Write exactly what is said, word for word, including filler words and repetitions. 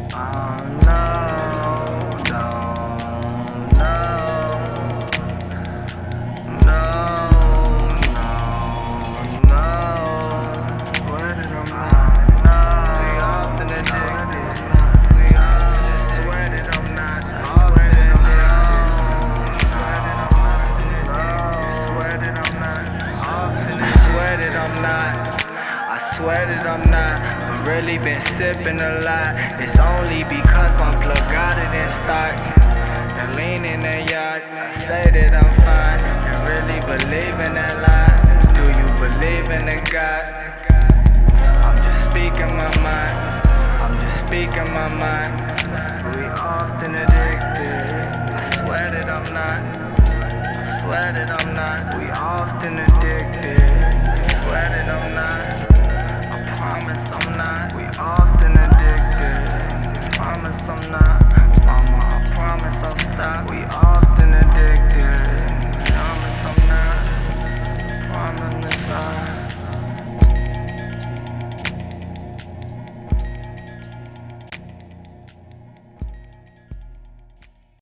Oh no, don't know. No, no, no. Swear that I'm not. No, we often addicted. We often swear that I'm not. I swear that I'm not. Swear that I'm not. I swear that I'm not. I swear that I'm not. I've really been sipping a lot. It's only because my plug got it in stock. And lean in the yacht. I say that I'm fine. And really believe in that lie. Do you believe in a God? I'm just speaking my mind. I'm just speaking my mind. We often addicted. I swear that I'm not. I swear that I'm not. We